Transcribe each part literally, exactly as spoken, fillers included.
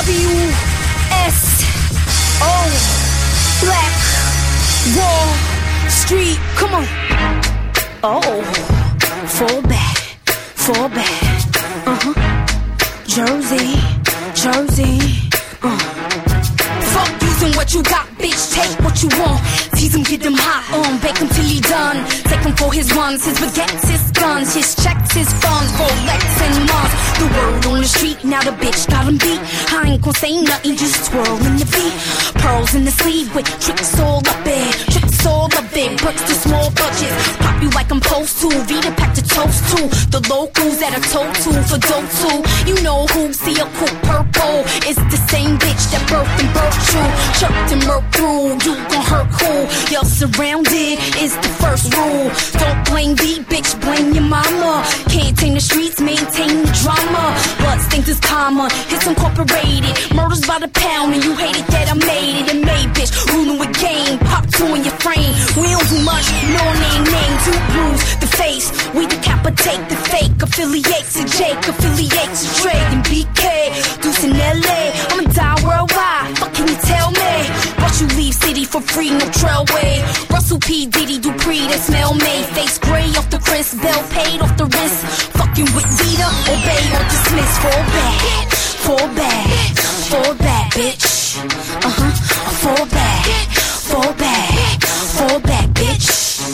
W S O Black Wall Street. Come on. Oh, fall back, fall back. Uh-huh. Jersey, Jersey. Uh. Fuck using what you got, bitch. Take what you want. Tease him, get him hot on. Bake him till he done. Take him for his runs, his baguettes, his guns, his checks, his funds, Rolex and Mars. The word on the street, now the bitch got him beat. I ain't gon' say nothing, just twirling the beat. Pearls in the sleeve with tricks all up it. Tricks all up it. Bricks to small budgets. Pop you like I'm supposed to. Vita pack to toast to. The locals that are told to for dope too. You know who see a cool purple. It's the same bitch that birthed and birthed you. Chirped and murked through. You gon' hurt who? You're surrounded is the first rule. Don't blame the bitch, blame your mama. Can't tame the streets, maintain the drama. Blood stains is common, it's incorporated. Murders by the pound and you hate it that I made it. And made bitch, ruling with game. Pop two in your frame. We don't do much, no name, name. Two blues, the face. We decapitate the fake. Affiliates to Jake, affiliates to Dre and B K. Deuce in L A, I'ma die worldwide. What can you tell me? But you leave city for free, no trailway. Russell P. Diddy Dupree, that smell made. Face gray off the crisp, bell paid off the wrist. Fucking with Vita, obey or dismiss. Fall back, fall back, fall back, bitch. Uh-huh, fall back, fall back, fall back, bitch.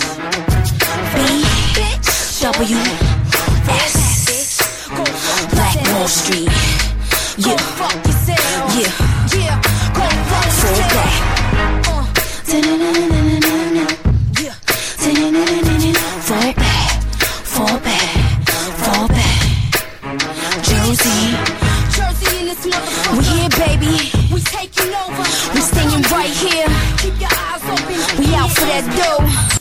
B W S Black Wall Street. Yeah, yeah, fall back. Fall back, fall back, fall back. Jersey, Jersey in this motherfucker. We here, baby. We taking over. We staying right here. Keep your eyes open. We out for that dough.